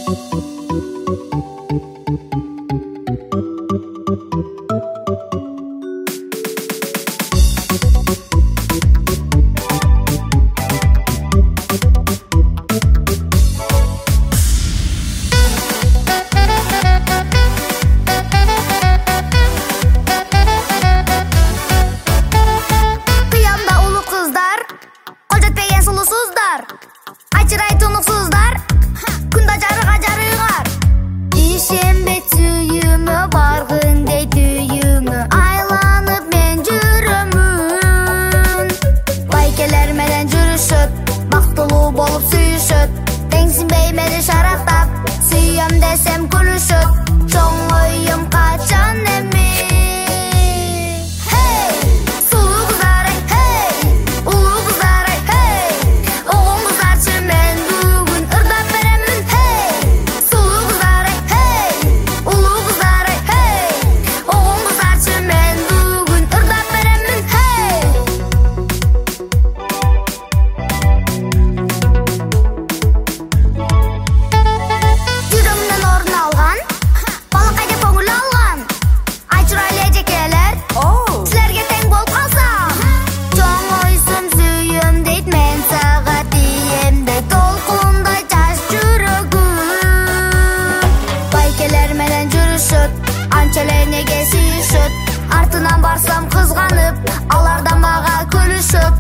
Айчырай тунуксуздар, күндө жарыга жарыгар. Ишенбе түйүңө баргын дей түйүңө, айланып мен жүрөмүн. Байкелер менен жүрүшөт, бактылуу болуп сүйүшөт. Теңсинбей мени шарактап, сүйөм десем күлүшөт. Чоң оюм качан эми? Анчалар неге сүйүшөт, артынан барсам кызганып, алардан мага күлүшөт.